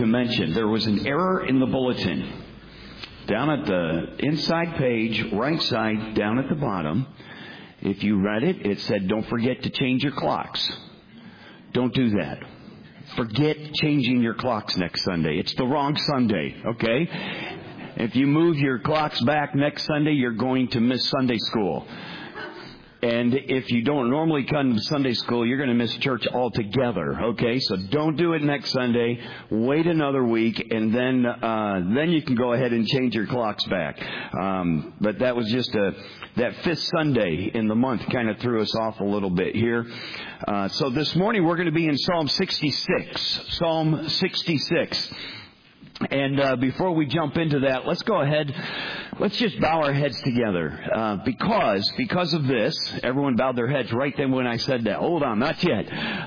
To mention, there was an error in the bulletin. Down at the inside page, right side, down at the bottom, if you read it, it said, don't forget to change your clocks. Don't do that. Forget changing your clocks next Sunday. It's the wrong Sunday, okay? If you move your clocks back next Sunday, you're going to miss Sunday school. And if you don't normally come to Sunday school, you're going to miss church altogether, okay? So don't do it next Sunday. Wait another week, and then you can go ahead and change your clocks back. But that was just that fifth Sunday in the month kind of threw us off a little bit here. So this morning we're going to be in Psalm 66. Psalm 66. And before we jump into that, let's go ahead. Let's just bow our heads together. Because of this, everyone bowed their heads right then when I said that. Hold on, not yet.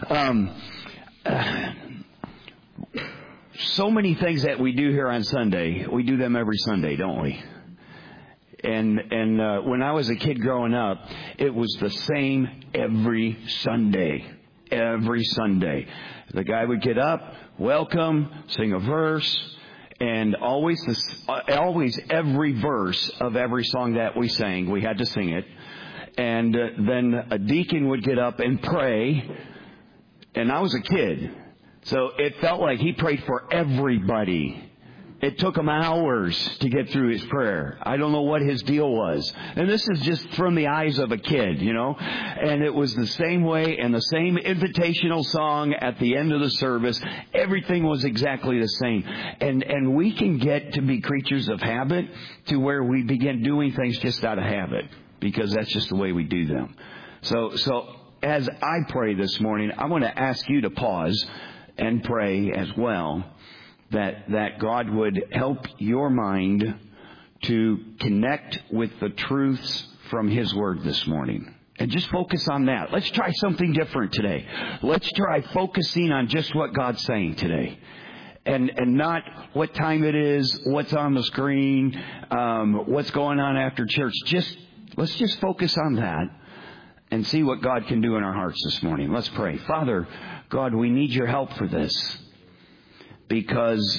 So many things that we do here on Sunday, we do them every Sunday, don't we? And when I was a kid growing up, it was the same every Sunday. Every Sunday. The guy would get up, welcome, sing a verse, and always every verse of every song that we sang, we had to sing it. And then a deacon would get up and pray. And I was a kid, so it felt like he prayed for everybody. It took him hours to get through his prayer. I don't know what his deal was. And this is just from the eyes of a kid, you know. And it was the same way, and the same invitational song at the end of the service. Everything was exactly the same. And we can get to be creatures of habit to where we begin doing things just out of habit, because that's just the way we do them. So as I pray this morning, I want to ask you to pause and pray as well. That God would help your mind to connect with the truths from His Word this morning. And just focus on that. Let's try something different today. Let's try focusing on just what God's saying today. And not what time it is, what's on the screen, what's going on after church. Let's just focus on that and see what God can do in our hearts this morning. Let's pray. Father, God, we need your help for this. Because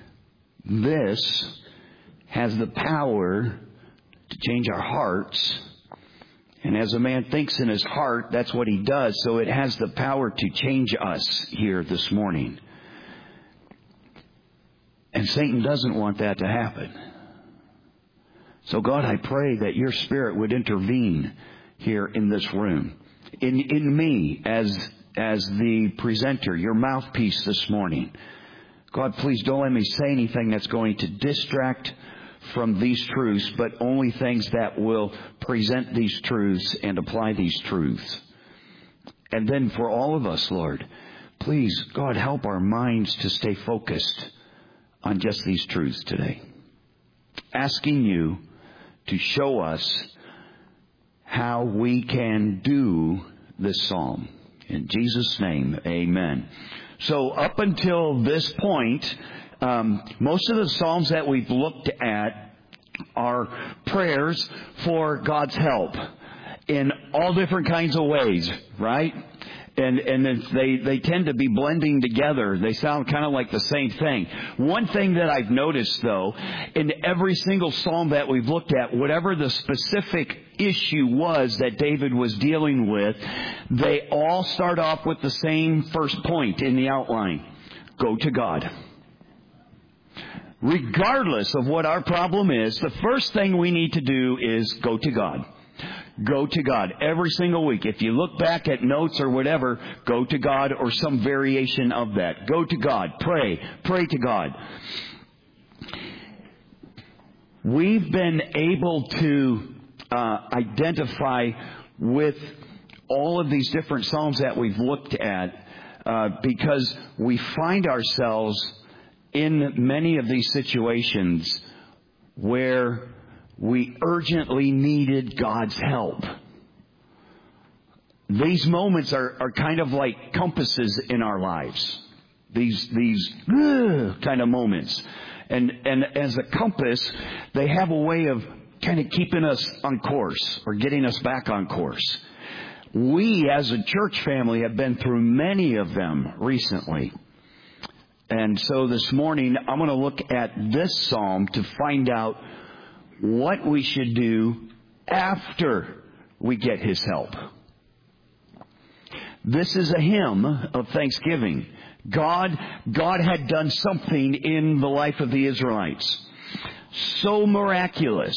this has the power to change our hearts. And as a man thinks in his heart, that's what he does. So it has the power to change us here this morning. And Satan doesn't want that to happen. So God, I pray that your Spirit would intervene here in this room. In me as the presenter, your mouthpiece this morning. God, please don't let me say anything that's going to distract from these truths, but only things that will present these truths and apply these truths. And then for all of us, Lord, please, God, help our minds to stay focused on just these truths today. Asking you to show us how we can do this psalm. In Jesus' name, amen. So up until this point, most of the Psalms that we've looked at are prayers for God's help in all different kinds of ways, right? And they tend to be blending together. They sound kind of like the same thing. One thing that I've noticed, though, in every single psalm that we've looked at, whatever the specific issue was that David was dealing with, they all start off with the same first point in the outline. Go to God. Regardless of what our problem is, the first thing we need to do is go to God. Go to God every single week. If you look back at notes or whatever, go to God or some variation of that. Go to God. Pray. Pray to God. We've been able to identify with all of these different Psalms that we've looked at because we find ourselves in many of these situations where we urgently needed God's help. These moments are kind of like compasses in our lives. These kind of moments. And as a compass, they have a way of kind of keeping us on course or getting us back on course. We as a church family have been through many of them recently. And so this morning, I'm going to look at this psalm to find out what we should do after we get His help. This is a hymn of thanksgiving. God had done something in the life of the Israelites. So miraculous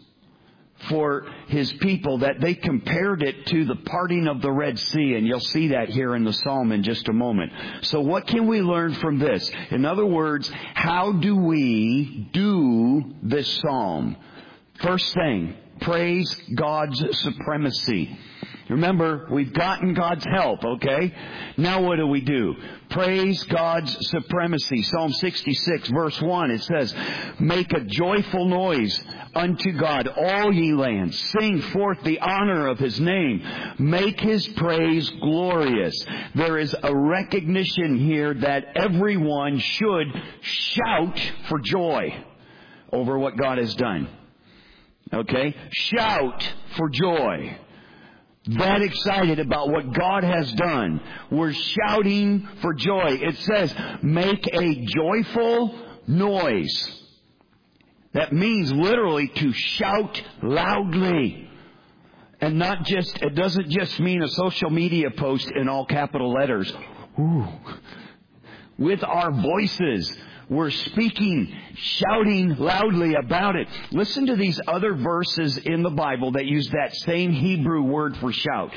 for His people that they compared it to the parting of the Red Sea. And you'll see that here in the psalm in just a moment. So what can we learn from this? In other words, how do we do this psalm? First thing, praise God's supremacy. Remember, we've gotten God's help, okay? Now what do? Praise God's supremacy. Psalm 66, verse 1, it says, "Make a joyful noise unto God, all ye lands. Sing forth the honor of His name. Make His praise glorious." There is a recognition here that everyone should shout for joy over what God has done. Okay? Shout for joy. That excited about what God has done. We're shouting for joy. It says, make a joyful noise. That means literally to shout loudly. And not just, it doesn't just mean a social media post in all capital letters. Ooh. With our voices. We're speaking, shouting loudly about it. Listen to these other verses in the Bible that use that same Hebrew word for shout.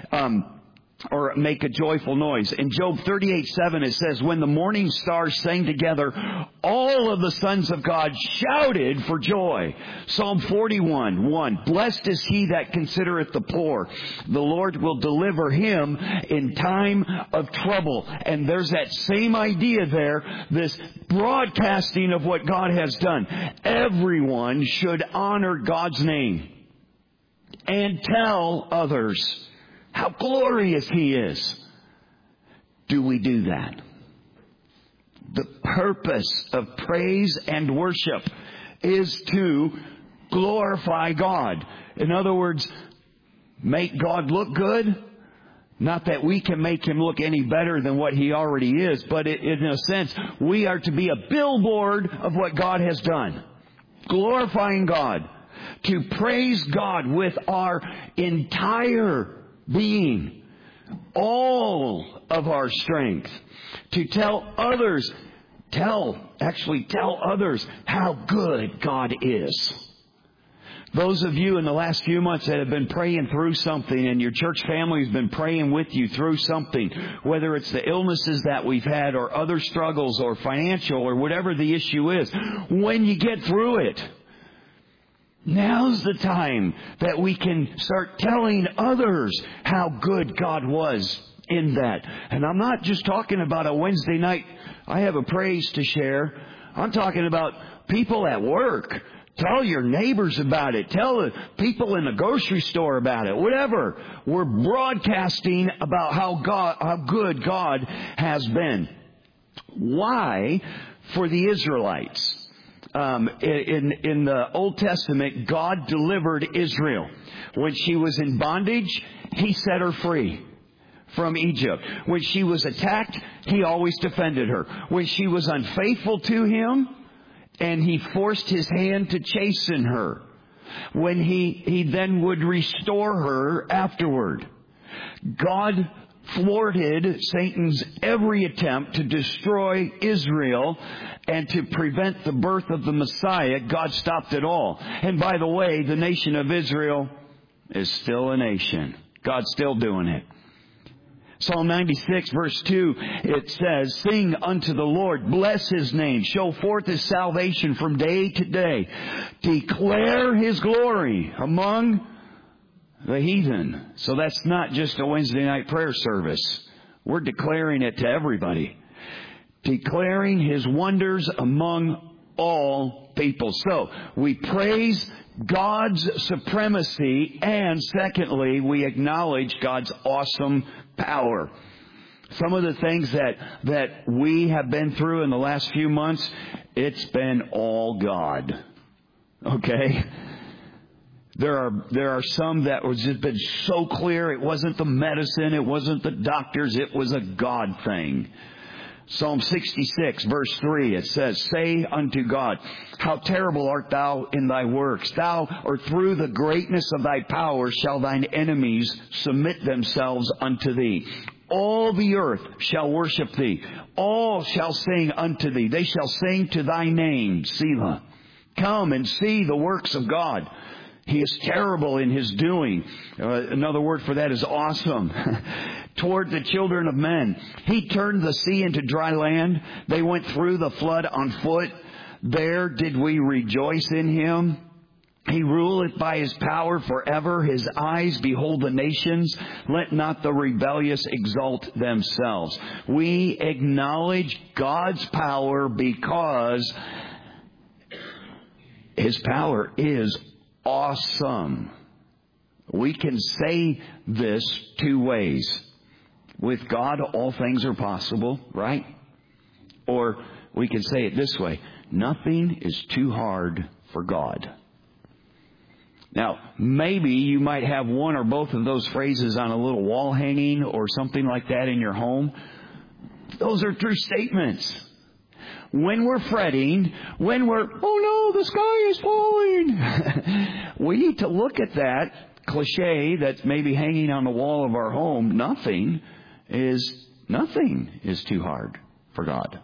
Or make a joyful noise. In Job 38:7 it says, "When the morning stars sang together, all of the sons of God shouted for joy." Psalm 41:1, "Blessed is he that considereth the poor. The Lord will deliver him in time of trouble." And there's that same idea there, this broadcasting of what God has done. Everyone should honor God's name and tell others how glorious He is. Do we do that? The purpose of praise and worship is to glorify God. In other words, make God look good. Not that we can make Him look any better than what He already is, but in a sense, we are to be a billboard of what God has done. Glorifying God. To praise God with our entire being, all of our strength, to tell others how good God is. Those of you in the last few months that have been praying through something, and your church family has been praying with you through something, whether it's the illnesses that we've had or other struggles or financial or whatever the issue is, when you get through it, now's the time that we can start telling others how good God was in that. And I'm not just talking about a Wednesday night, I have a praise to share. I'm talking about people at work. Tell your neighbors about it. Tell the people in the grocery store about it. Whatever. We're broadcasting about how good God has been. Why? For the Israelites. In the Old Testament, God delivered Israel. When she was in bondage, He set her free from Egypt. When she was attacked, He always defended her. When she was unfaithful to Him, and He forced His hand to chasten her, when He then would restore her afterward. God thwarted Satan's every attempt to destroy Israel and to prevent the birth of the Messiah. God stopped it all. And by the way, the nation of Israel is still a nation. God's still doing it. Psalm 96 verse 2, it says, "Sing unto the Lord, bless His name, show forth His salvation from day to day. Declare His glory among the heathen." So that's not just a Wednesday night prayer service. We're declaring it to everybody. Declaring His wonders among all people. So we praise God's supremacy, and secondly, we acknowledge God's awesome power. Some of the things that we have been through in the last few months, it's been all God. Okay? There are some that was just been so clear. It wasn't the medicine. It wasn't the doctors. It was a God thing. Psalm 66, verse 3, it says, say unto God, how terrible art thou in thy works. Thou, or through the greatness of thy power, shall thine enemies submit themselves unto thee. All the earth shall worship thee. All shall sing unto thee. They shall sing to thy name, Selah. Come and see the works of God. He is terrible in His doing. Another word for that is awesome. Toward the children of men. He turned the sea into dry land. They went through the flood on foot. There did we rejoice in Him. He ruleth by His power forever. His eyes behold the nations. Let not the rebellious exalt themselves. We acknowledge God's power because His power is awesome. We can say this two ways. With God, all things are possible, right? Or we can say it this way. Nothing is too hard for God. Now, maybe you might have one or both of those phrases on a little wall hanging or something like that in your home. Those are true statements. When we're fretting, when we're, oh no, the sky is falling, we need to look at that cliche that's maybe hanging on the wall of our home. Nothing is too hard for God.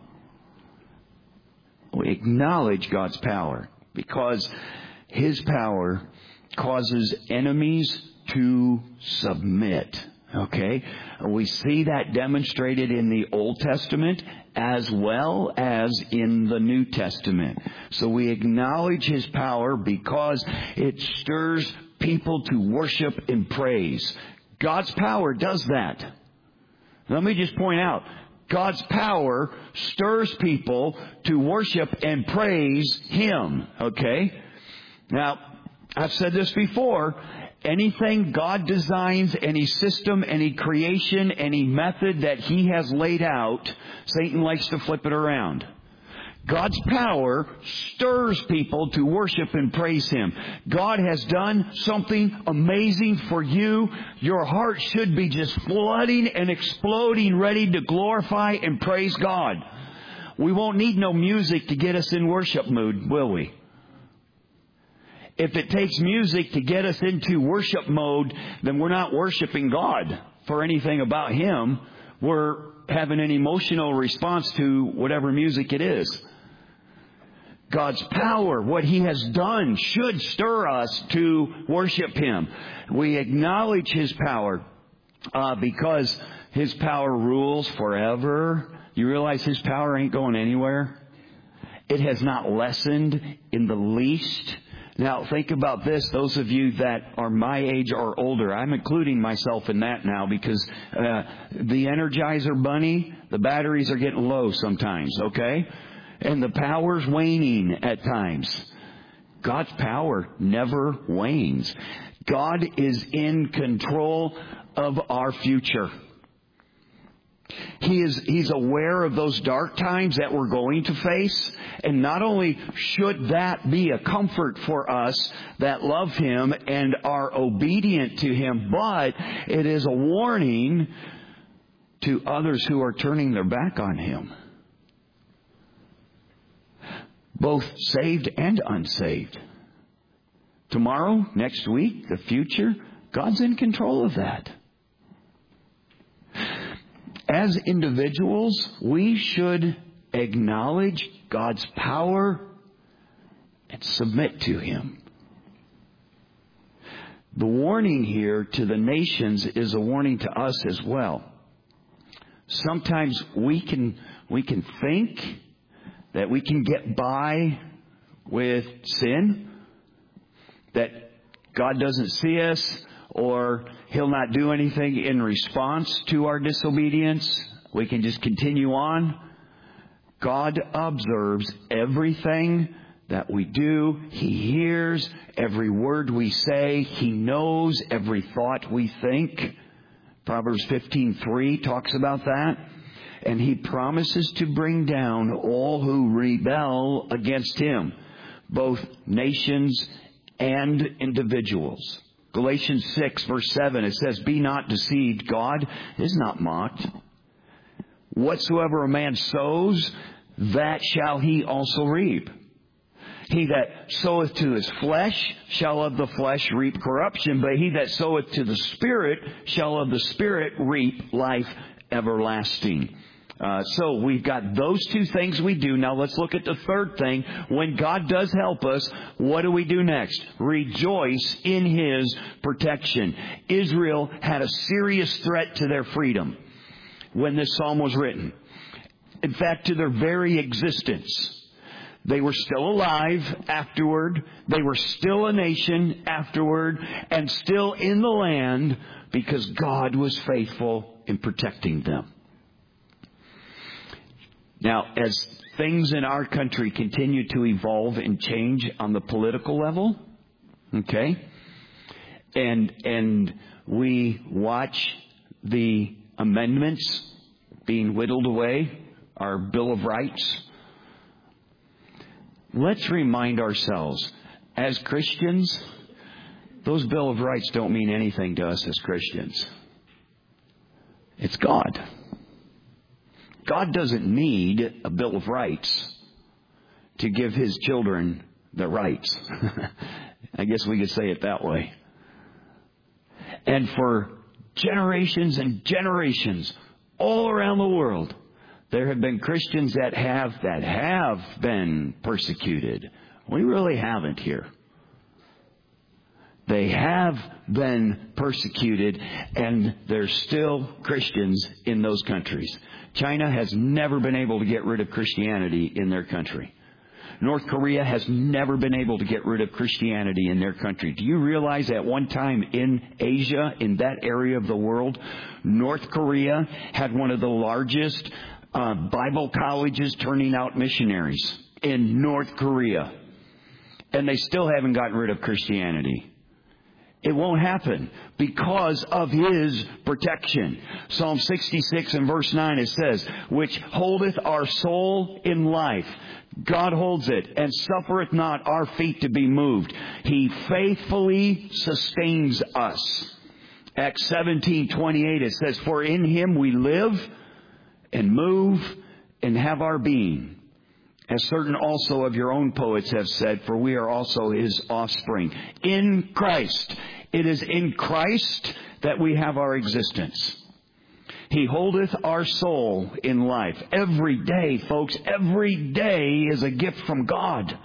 We acknowledge God's power because His power causes enemies to submit. Okay? We see that demonstrated in the Old Testament as well as in the New Testament. So we acknowledge His power because it stirs people to worship and praise. God's power does that. Let me just point out, God's power stirs people to worship and praise Him. Okay? Now, I've said this before. Anything God designs, any system, any creation, any method that He has laid out, Satan likes to flip it around. God's power stirs people to worship and praise Him. God has done something amazing for you. Your heart should be just flooding and exploding, ready to glorify and praise God. We won't need no music to get us in worship mood, will we? If it takes music to get us into worship mode, then we're not worshiping God for anything about Him. We're having an emotional response to whatever music it is. God's power, what He has done, should stir us to worship Him. We acknowledge His power because His power rules forever. You realize His power ain't going anywhere? It has not lessened in the least. Now, think about this. Those of you that are my age or older, I'm including myself in that now because the Energizer Bunny, the batteries are getting low sometimes, okay? And the power's waning at times. God's power never wanes. God is in control of our future. He's aware of those dark times that we're going to face. And not only should that be a comfort for us that love Him and are obedient to Him, but it is a warning to others who are turning their back on Him. Both saved and unsaved. Tomorrow, next week, the future, God's in control of that. As individuals, we should acknowledge God's power and submit to Him. The warning here to the nations is a warning to us as well. Sometimes we can think that we can get by with sin, that God doesn't see us, or He'll not do anything in response to our disobedience. We can just continue on. God observes everything that we do. He hears every word we say. He knows every thought we think. Proverbs 15:3 talks about that. And He promises to bring down all who rebel against Him, both nations and individuals. Galatians 6, verse 7, it says, be not deceived. God is not mocked. Whatsoever a man sows, that shall he also reap. He that soweth to his flesh shall of the flesh reap corruption, but he that soweth to the Spirit shall of the Spirit reap life everlasting. So we've got those two things we do. Now let's look at the third thing. When God does help us, what do we do next? Rejoice in His protection. Israel had a serious threat to their freedom when this psalm was written. In fact, to their very existence. They were still alive afterward. They were still a nation afterward, and still in the land because God was faithful in protecting them. Now, as things in our country continue to evolve and change on the political level, okay, and we watch the amendments being whittled away, our Bill of Rights, let's remind ourselves, as Christians, those Bill of Rights don't mean anything to us as Christians. It's God. God doesn't need a Bill of Rights to give His children the rights. I guess we could say it that way. And for generations and generations, all around the world, there have been Christians that have been persecuted. We really haven't here. They have been persecuted, and there's still Christians in those countries. China has never been able to get rid of Christianity in their country. North Korea has never been able to get rid of Christianity in their country. Do you realize at one time in Asia, in that area of the world, North Korea had one of the largest Bible colleges turning out missionaries in North Korea. And they still haven't gotten rid of Christianity. It won't happen because of His protection. Psalm 66 and verse 9, it says, which holdeth our soul in life. God holds it and suffereth not our feet to be moved. He faithfully sustains us. Acts 17:28, it says, for in Him we live and move and have our being. As certain also of your own poets have said, for we are also His offspring. In Christ. It is in Christ that we have our existence. He holdeth our soul in life. Every day, folks, every day is a gift from God.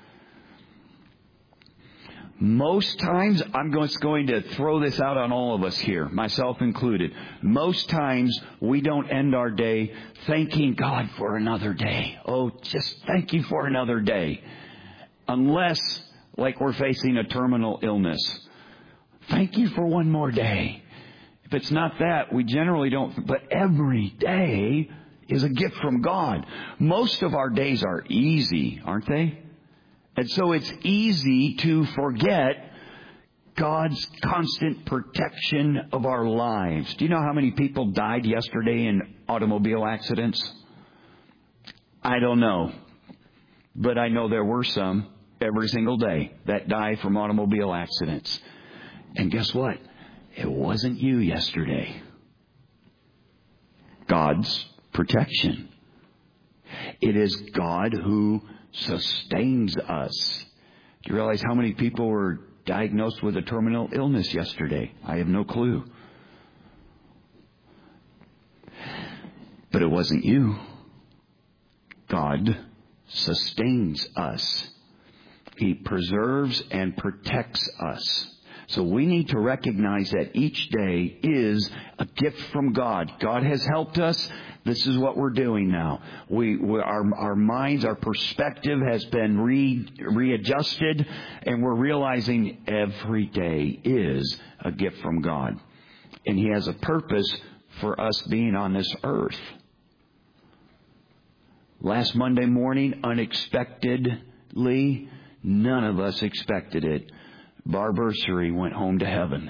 Most times, I'm just going to throw this out on all of us here, myself included. Most times, we don't end our day thanking God for another day. Oh, just thank you for another day. Unless, like we're facing a terminal illness. Thank you for one more day. If it's not that, we generally don't. But every day is a gift from God. Most of our days are easy, aren't they? And so it's easy to forget God's constant protection of our lives. Do you know how many people died yesterday in automobile accidents? I don't know. But I know there were some every single day that die from automobile accidents. And guess what? It wasn't you yesterday. God's protection. It is God who sustains us. Do you realize how many people were diagnosed with a terminal illness yesterday? I have no clue. But it wasn't you. God sustains us. He preserves and protects us. So we need to recognize that each day is a gift from God. God has helped us. This is what we're doing now. Our minds, our perspective has been readjusted, and we're realizing every day is a gift from God. And He has a purpose for us being on this earth. Last Monday morning, unexpectedly, none of us expected it. Barb Ursary went home to heaven.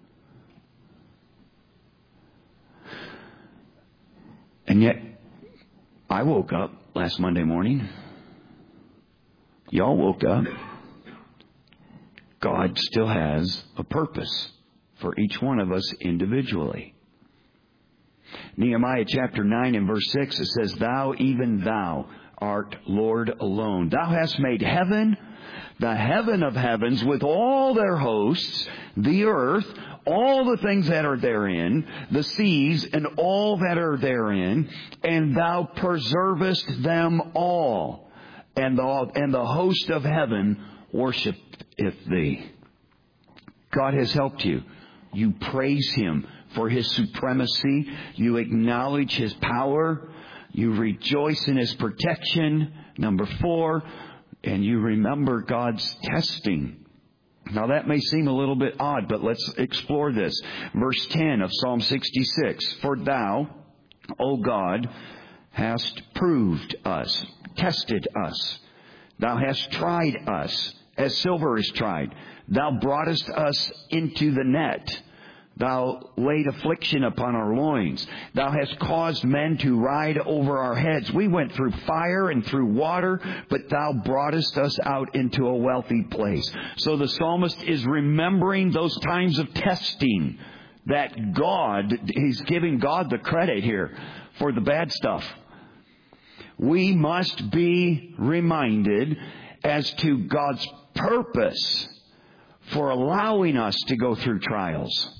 And yet, I woke up last Monday morning. Y'all woke up. God still has a purpose for each one of us individually. Nehemiah chapter 9 and verse 6, it says, Thou, even thou, art Lord alone. Thou hast made heaven, the heaven of heavens, with all their hosts, the earth, all the things that are therein, the seas, and all that are therein, and thou preservest them all. And the host of heaven worshipeth thee. God has helped you. You praise Him for His supremacy. You acknowledge His power. You rejoice in His protection. Number 4, and you remember God's testing. Now that may seem a little bit odd, but let's explore this. Verse 10 of Psalm 66. For thou, O God, hast proved us, tested us. Thou hast tried us as silver is tried. Thou broughtest us into the net. Thou laid affliction upon our loins. Thou hast caused men to ride over our heads. We went through fire and through water, but Thou broughtest us out into a wealthy place. So the psalmist is remembering those times of testing that he's giving God the credit here for the bad stuff. We must be reminded as to God's purpose for allowing us to go through trials.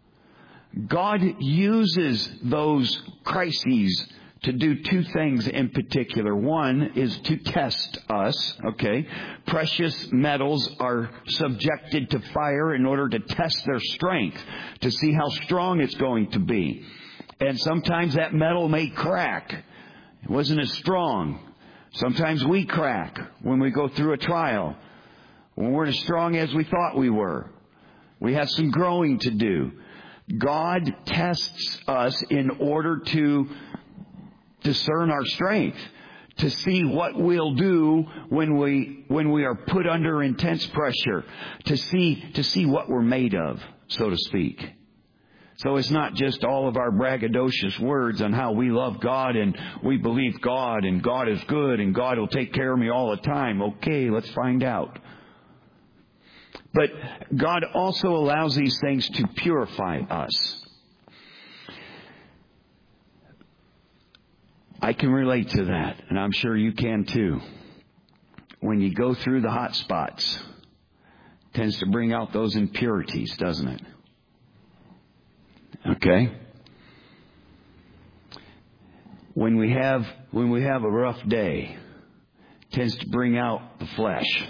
God uses those crises to do 2 things in particular. One is to test us, okay? Precious metals are subjected to fire in order to test their strength, to see how strong it's going to be. And sometimes that metal may crack. It wasn't as strong. Sometimes we crack when we go through a trial. We weren't as strong as we thought we were. We have some growing to do. God tests us in order to discern our strength, to see what we'll do when we are put under intense pressure, to see what we're made of, so to speak. So it's not just all of our braggadocious words on how we love God and we believe God and God is good and God will take care of me all the time. Okay, let's find out. But God also allows these things to purify us. I can relate to that, and I'm sure you can too. When you go through the hot spots, it tends to bring out those impurities, doesn't it? Okay? When we have a rough day, it tends to bring out the flesh.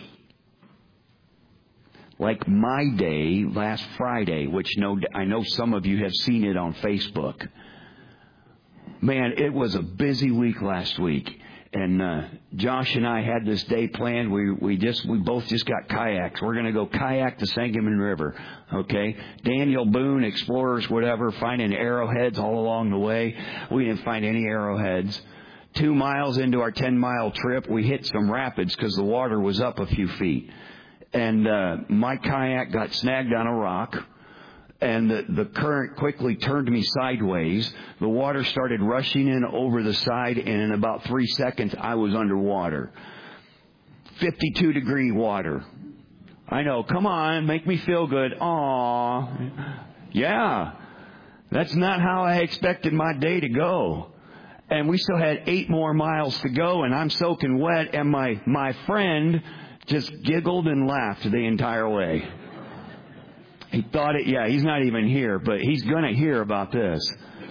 Like my day last Friday, which I know some of you have seen it on Facebook. Man, it was a busy week last week. And Josh and I had this day planned. We both just got kayaks. We're going to go kayak the Sangamon River. Okay? Daniel Boone, explorers, whatever, finding arrowheads all along the way. We didn't find any arrowheads. 2 miles into our 10-mile trip, we hit some rapids because the water was up a few feet. And my kayak got snagged on a rock, and the current quickly turned me sideways. The water started rushing in over the side, and in about 3 seconds, I was underwater. 52-degree water. I know, come on, make me feel good. Aw. Yeah. That's not how I expected my day to go. And we still had 8 more miles to go, and I'm soaking wet, and my friend just giggled and laughed the entire way. He thought he's not even here, but he's going to hear about this.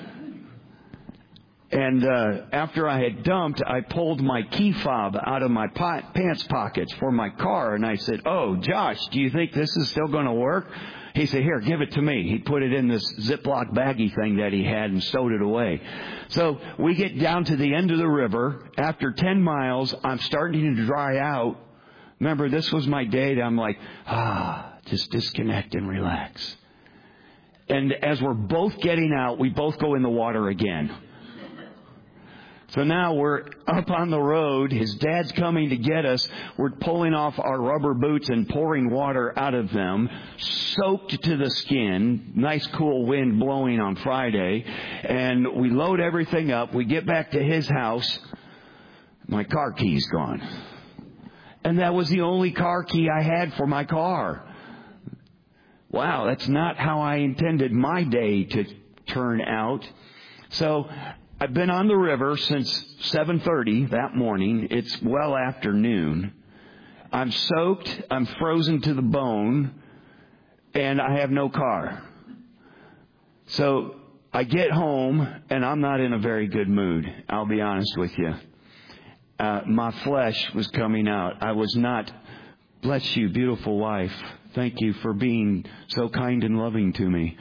And after I had dumped, I pulled my key fob out of my pants pockets for my car, and I said, "Oh, Josh, do you think this is still going to work?" He said, "Here, give it to me." He put it in this Ziploc baggie thing that he had and stowed it away. So we get down to the end of the river. After 10 miles, I'm starting to dry out. Remember, this was my day that I'm like, just disconnect and relax. And as we're both getting out, we both go in the water again. So now we're up on the road. His dad's coming to get us. We're pulling off our rubber boots and pouring water out of them, soaked to the skin. Nice cool wind blowing on Friday. And we load everything up. We get back to his house. My car key's gone. And that was the only car key I had for my car. Wow, that's not how I intended my day to turn out. So I've been on the river since 7:30 that morning. It's well after noon. I'm soaked. I'm frozen to the bone. And I have no car. So I get home and I'm not in a very good mood. I'll be honest with you. My flesh was coming out. I was not, bless you, beautiful wife. Thank you for being so kind and loving to me.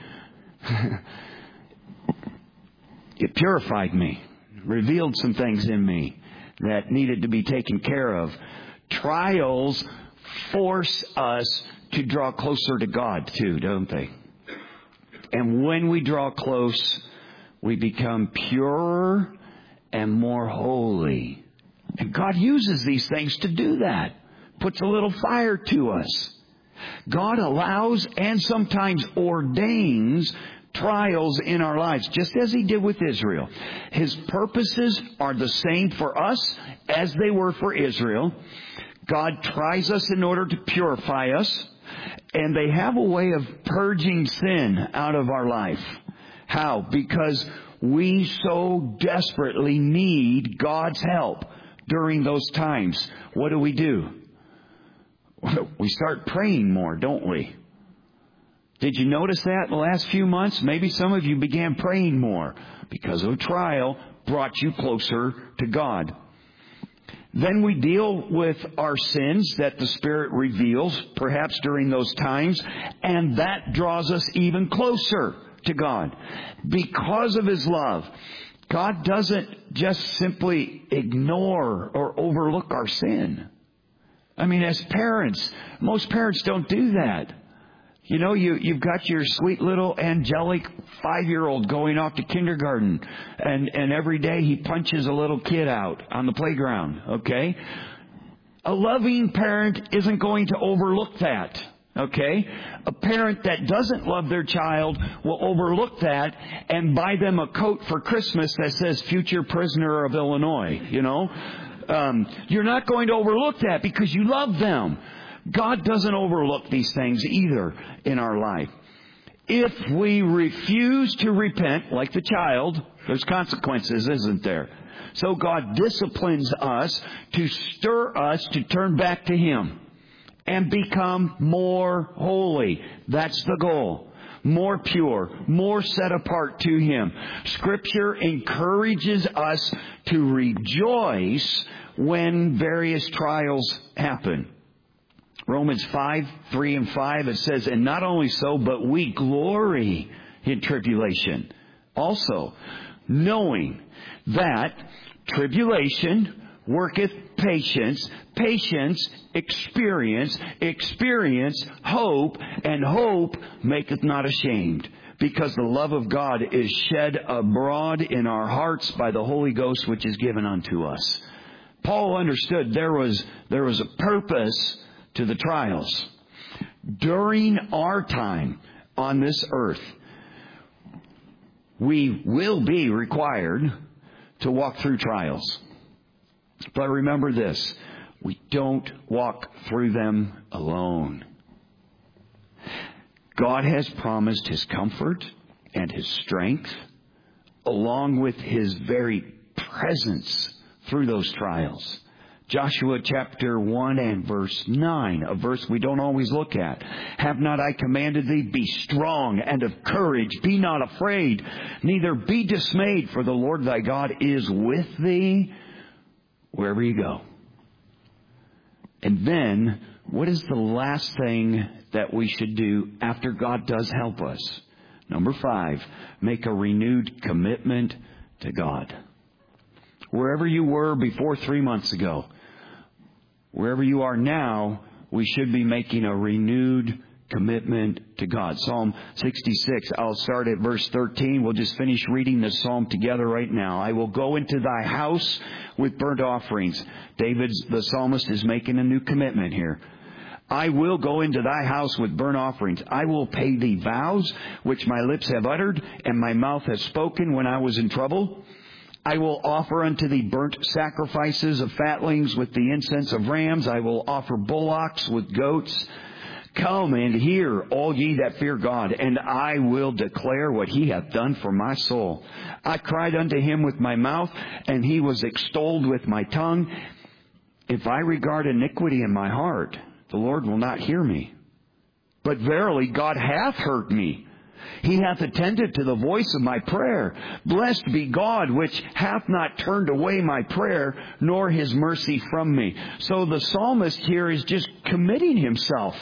It purified me, revealed some things in me that needed to be taken care of. Trials force us to draw closer to God too, don't they? And when we draw close, we become purer and more holy. And God uses these things to do that. Puts a little fire to us. God allows and sometimes ordains trials in our lives, just as He did with Israel. His purposes are the same for us as they were for Israel. God tries us in order to purify us, and they have a way of purging sin out of our life. How? Because we so desperately need God's help during those times. What do? We start praying more, don't we? Did you notice that in the last few months? Maybe some of you began praying more because of a trial brought you closer to God. Then we deal with our sins that the Spirit reveals, perhaps during those times, and that draws us even closer to God. Because of His love, God doesn't just simply ignore or overlook our sin. I mean, as parents, most parents don't do that. You know, you've got your sweet little angelic 5-year-old going off to kindergarten, and every day he punches a little kid out on the playground, okay? A loving parent isn't going to overlook that, okay? A parent that doesn't love their child will overlook that and buy them a coat for Christmas that says future prisoner of Illinois, you know? You're not going to overlook that because you love them. God doesn't overlook these things either in our life. If we refuse to repent, like the child, there's consequences, isn't there? So God disciplines us to stir us to turn back to Him and become more holy. That's the goal. More pure, more set apart to Him. Scripture encourages us to rejoice when various trials happen. Romans 5:3-5, it says, and not only so, but we glory in tribulation. Also, knowing that tribulation worketh patience, patience experience, experience hope, and hope maketh not ashamed. Because the love of God is shed abroad in our hearts by the Holy Ghost which is given unto us. Paul understood there was a purpose to the trials. During our time on this earth, we will be required to walk through trials. But remember this, we don't walk through them alone. God has promised His comfort and His strength, along with His very presence through those trials. Joshua chapter 1 and verse 9, a verse we don't always look at. Have not I commanded thee, be strong and of courage, be not afraid, neither be dismayed, for the Lord thy God is with thee wherever you go. And then, what is the last thing that we should do after God does help us? Number 5, make a renewed commitment to God. Wherever you were before 3 months ago, wherever you are now, we should be making a renewed commitment to God. Psalm 66, I'll start at verse 13. We'll just finish reading this psalm together right now. I will go into thy house with burnt offerings. The psalmist, is making a new commitment here. I will go into thy house with burnt offerings. I will pay thee vows which my lips have uttered and my mouth has spoken when I was in trouble. I will offer unto thee burnt sacrifices of fatlings with the incense of rams. I will offer bullocks with goats. Come and hear, all ye that fear God, and I will declare what he hath done for my soul. I cried unto him with my mouth, and he was extolled with my tongue. If I regard iniquity in my heart, the Lord will not hear me. But verily God hath heard me. He hath attended to the voice of my prayer. Blessed be God, which hath not turned away my prayer, nor his mercy from me. So the psalmist here is just committing himself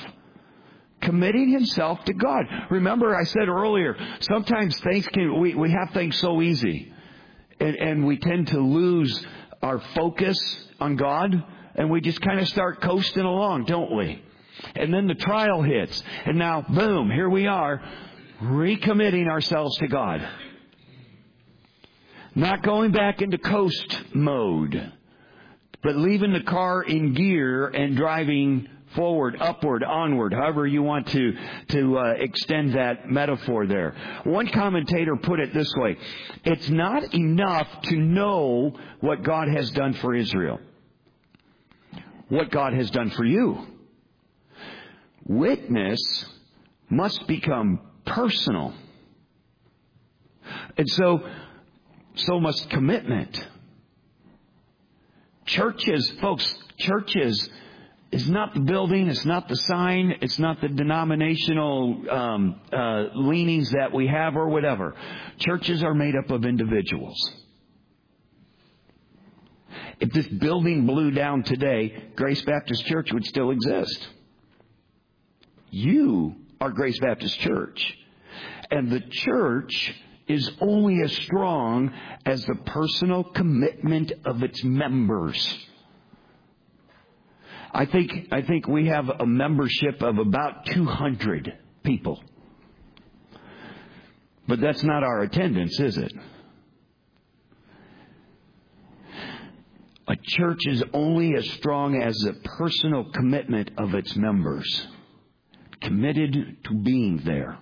to God. Remember, I said earlier, sometimes we have things so easy, and we tend to lose our focus on God, and we just kind of start coasting along, don't we? And then the trial hits, and now, boom, here we are, recommitting ourselves to God. Not going back into coast mode, but leaving the car in gear and driving forward, upward, onward, however you want to extend that metaphor there. One commentator put it this way: it's not enough to know what God has done for Israel. What God has done for you. Witness must become personal. And so must commitment. Churches is not the building, it's not the sign, it's not the denominational leanings that we have or whatever. Churches are made up of individuals. If this building blew down today, Grace Baptist Church would still exist. You are Grace Baptist Church. And the church is only as strong as the personal commitment of its members. I think we have a membership of about 200 people. But that's not our attendance, is it? A church is only as strong as the personal commitment of its members. Committed to being there.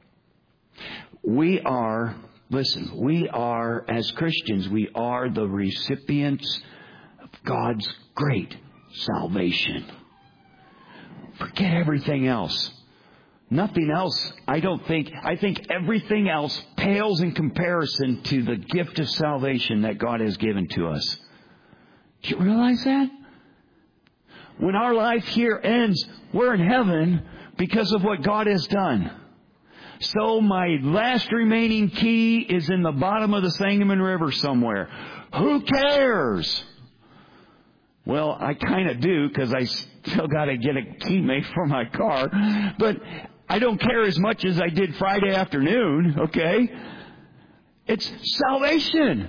We are, as Christians, we are the recipients of God's great salvation. Forget everything else. Nothing else, I think everything else pales in comparison to the gift of salvation that God has given to us. Do you realize that? When our life here ends, we're in heaven because of what God has done. So my last remaining key is in the bottom of the Sangamon River somewhere. Who cares? Well, I kind of do, because I still got to get a key made for my car. But I don't care as much as I did Friday afternoon, okay? It's salvation.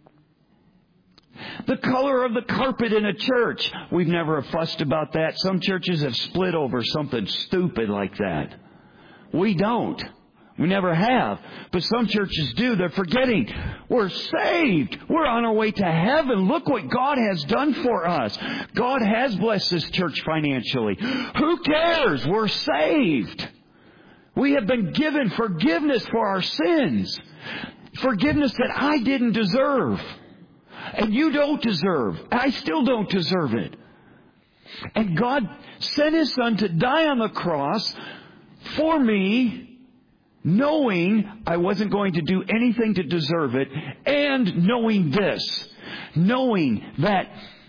The color of the carpet in a church. We've never fussed about that. Some churches have split over something stupid like that. We don't. We never have. But some churches do. They're forgetting. We're saved. We're on our way to heaven. Look what God has done for us. God has blessed this church financially. Who cares? We're saved. We have been given forgiveness for our sins. Forgiveness that I didn't deserve. And you don't deserve. I still don't deserve it. And God sent His Son to die on the cross for me, knowing I wasn't going to do anything to deserve it, and knowing this, knowing that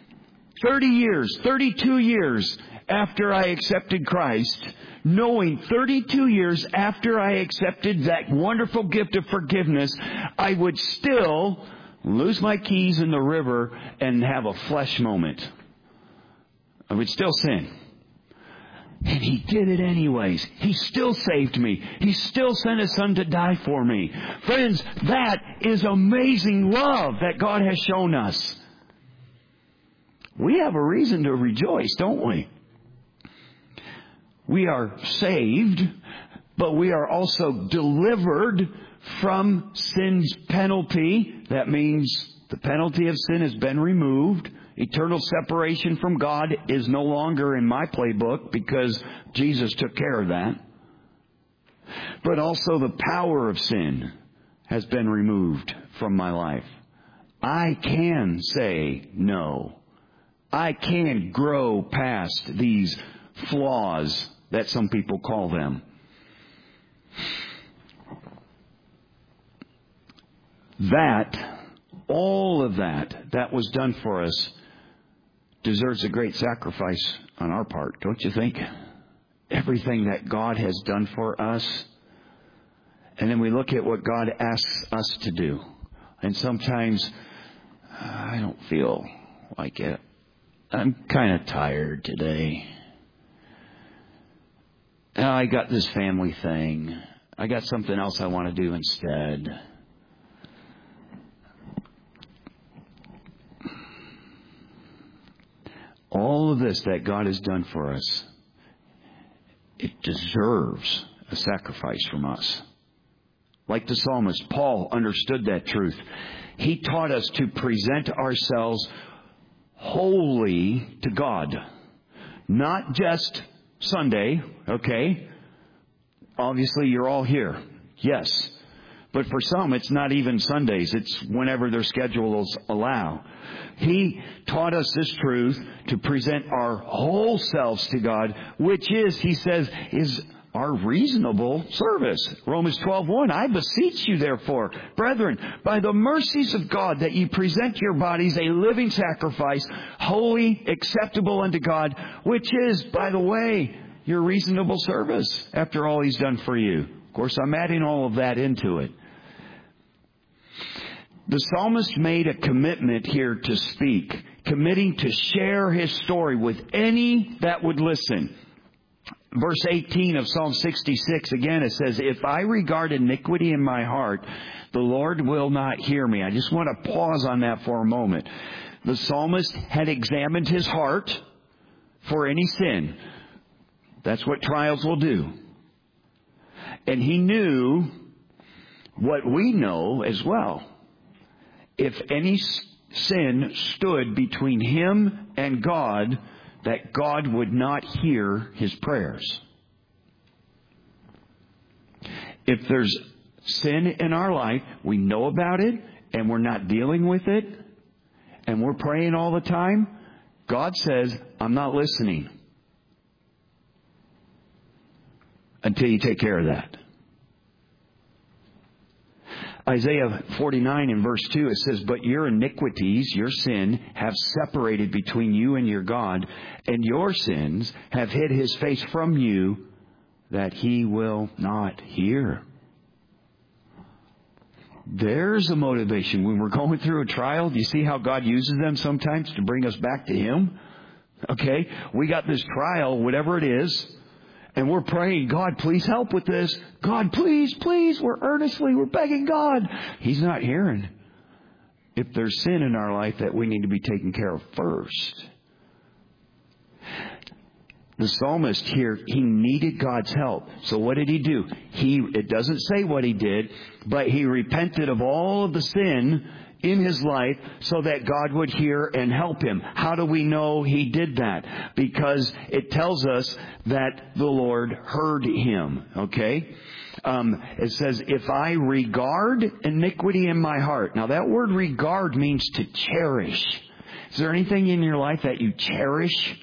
32 years after I accepted Christ, knowing 32 years after I accepted that wonderful gift of forgiveness, I would still lose my keys in the river and have a flesh moment. I would still sin. And He did it anyways. He still saved me. He still sent His Son to die for me. Friends, that is amazing love that God has shown us. We have a reason to rejoice, don't we? We are saved, but we are also delivered from sin's penalty. That means the penalty of sin has been removed. Eternal separation from God is no longer in my playbook because Jesus took care of that. But also the power of sin has been removed from my life. I can say no. I can grow past these flaws that some people call them. All of that was done for us deserves a great sacrifice on our part, don't you think? Everything that God has done for us. And then we look at what God asks us to do. And sometimes I don't feel like it. I'm kind of tired today. I got this family thing. I got something else I want to do instead. All of this that God has done for us, it deserves a sacrifice from us. Like the psalmist, Paul understood that truth. He taught us to present ourselves wholly to God. Not just Sunday, okay? Obviously, you're all here. Yes. But for some, it's not even Sundays. It's whenever their schedules allow. He taught us this truth to present our whole selves to God, which is, he says, is our reasonable service. Romans 12:1, I beseech you, therefore, brethren, by the mercies of God, that ye present your bodies a living sacrifice, holy, acceptable unto God, which is, by the way, your reasonable service, after all He's done for you. Of course, I'm adding all of that into it. The psalmist made a commitment here to speak, committing to share his story with any that would listen. Verse 18 of Psalm 66, again, it says, if I regard iniquity in my heart, the Lord will not hear me. I just want to pause on that for a moment. The psalmist had examined his heart for any sin. That's what trials will do. And he knew what we know as well. If any sin stood between him and God, that God would not hear his prayers. If there's sin in our life, we know about it, and we're not dealing with it, and we're praying all the time, God says, I'm not listening until you take care of that. Isaiah 49 in verse 2, it says, but your iniquities, your sin, have separated between you and your God, and your sins have hid his face from you, that he will not hear. There's a motivation. When we're going through a trial, do you see how God uses them sometimes to bring us back to Him? Okay, we got this trial, whatever it is, and we're praying, God, please help with this. God, please, please. We're begging God. He's not hearing. If there's sin in our life that we need to be taken care of first. The psalmist here, he needed God's help. So what did he do? It doesn't say what he did, but he repented of all of the sin in his life so that God would hear and help him. How do we know he did that? Because it tells us that the Lord heard him. Okay? It says, if I regard iniquity in my heart. Now that word regard means to cherish. Is there anything in your life that you cherish?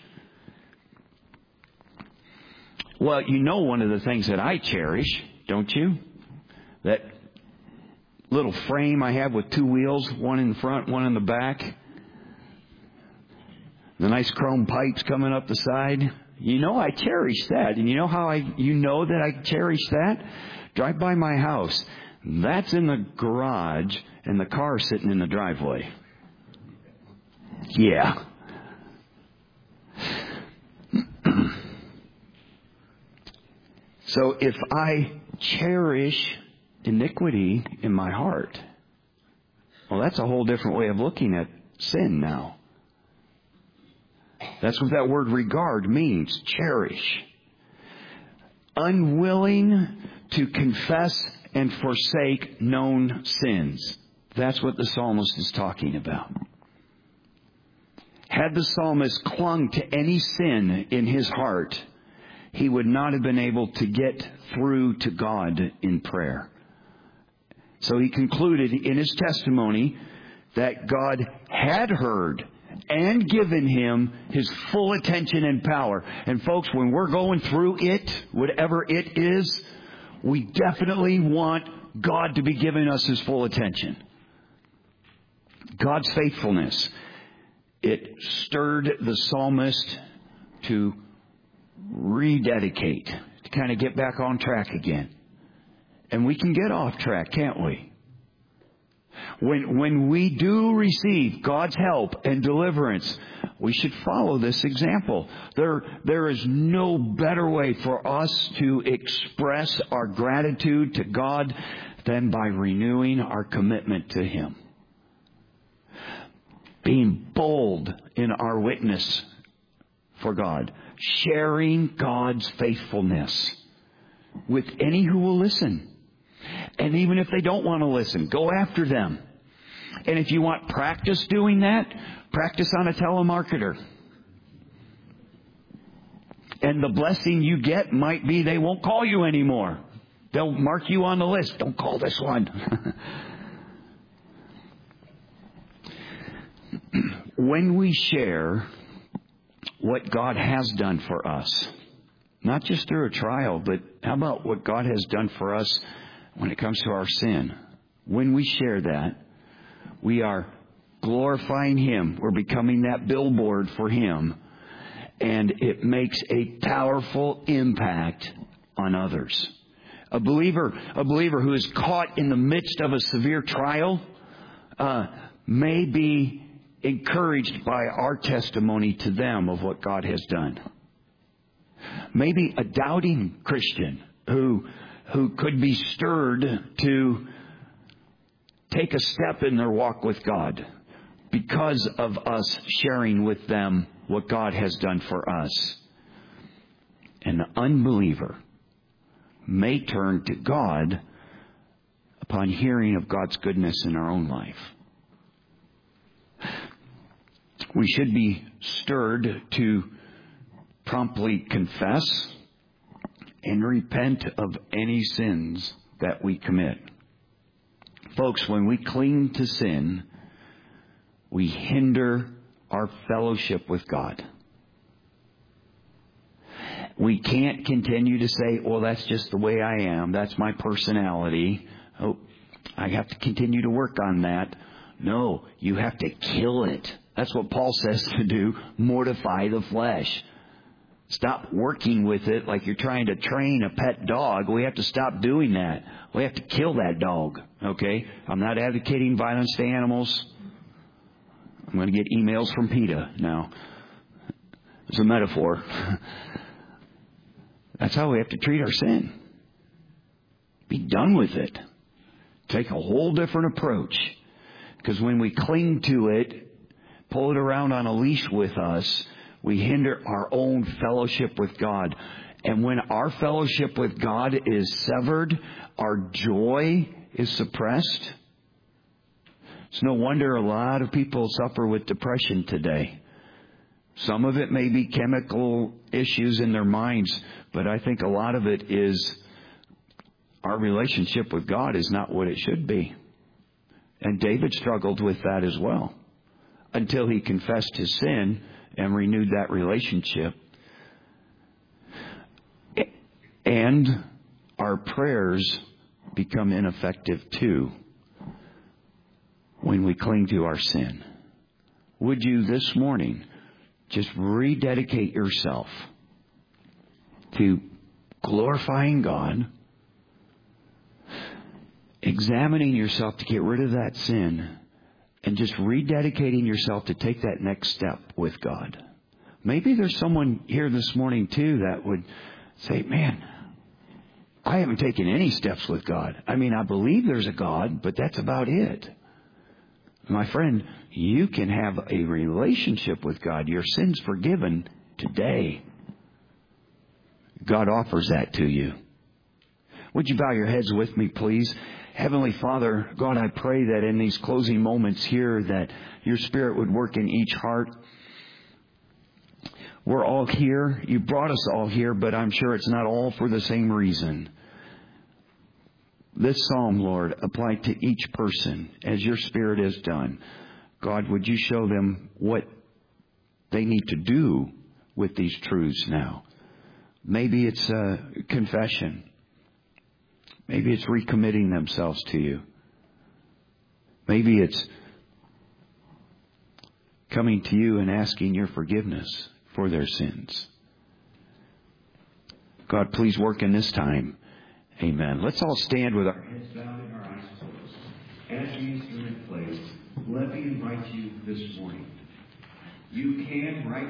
Well, you know one of the things that I cherish, don't you? That little frame I have with two wheels, one in front, one in the back. The nice chrome pipes coming up the side. You know I cherish that. And you know how you know that I cherish that? Drive by my house. That's in the garage and the car's sitting in the driveway. Yeah. So if I cherish iniquity in my heart, well, that's a whole different way of looking at sin now. That's what that word regard means, cherish. Unwilling to confess and forsake known sins. That's what the psalmist is talking about. Had the psalmist clung to any sin in his heart, he would not have been able to get through to God in prayer. So he concluded in his testimony that God had heard and given Him His full attention and power. And folks, when we're going through it, whatever it is, we definitely want God to be giving us His full attention. God's faithfulness, it stirred the psalmist to rededicate, to kind of get back on track again. And we can get off track, can't we? When we do receive God's help and deliverance, we should follow this example. There is no better way for us to express our gratitude to God than by renewing our commitment to Him. Being bold in our witness for God. Sharing God's faithfulness with any who will listen. And even if they don't want to listen, go after them. And if you want practice doing that, practice on a telemarketer. And the blessing you get might be they won't call you anymore. They'll mark you on the list. Don't call this one. When we share what God has done for us, not just through a trial, but how about what God has done for us when it comes to our sin? When we share that, we are glorifying Him. We're becoming that billboard for Him. And it makes a powerful impact on others. A believer who is caught in the midst of a severe trial may be encouraged by our testimony to them of what God has done. Maybe a doubting Christian who could be stirred to take a step in their walk with God because of us sharing with them what God has done for us. An unbeliever may turn to God upon hearing of God's goodness in our own life. We should be stirred to promptly confess and repent of any sins that we commit. Folks, when we cling to sin, we hinder our fellowship with God. We can't continue to say, well, that's just the way I am. That's my personality. Oh, I have to continue to work on that. No, you have to kill it. That's what Paul says to do. Mortify the flesh. Stop working with it like you're trying to train a pet dog. We have to stop doing that. We have to kill that dog. Okay? I'm not advocating violence to animals. I'm going to get emails from PETA now. It's a metaphor. That's how we have to treat our sin. Be done with it. Take a whole different approach. Because when we cling to it, pull it around on a leash with us, we hinder our own fellowship with God. And when our fellowship with God is severed, our joy is suppressed. It's no wonder a lot of people suffer with depression today. Some of it may be chemical issues in their minds, but I think a lot of it is our relationship with God is not what it should be. And David struggled with that as well until he confessed his sin and renewed that relationship. And our prayers become ineffective too when we cling to our sin. Would you this morning just rededicate yourself to glorifying God, examining yourself to get rid of that sin, and just rededicating yourself to take that next step with God? Maybe there's someone here this morning too that would say, man, I haven't taken any steps with God. I mean, I believe there's a God, but that's about it. My friend, you can have a relationship with God. Your sin's forgiven today. God offers that to you. Would you bow your heads with me, please? Heavenly Father, God, I pray that in these closing moments here that your Spirit would work in each heart. We're all here. You brought us all here, but I'm sure it's not all for the same reason. This psalm, Lord, applied to each person as your Spirit has done. God, would you show them what they need to do with these truths now. Maybe it's confession. Maybe it's recommitting themselves to you. Maybe it's coming to you and asking your forgiveness for their sins. God, please work in this time. Amen. Let's all stand with our heads bowed and our eyes closed. As the instrument plays, let me invite you this morning. You can right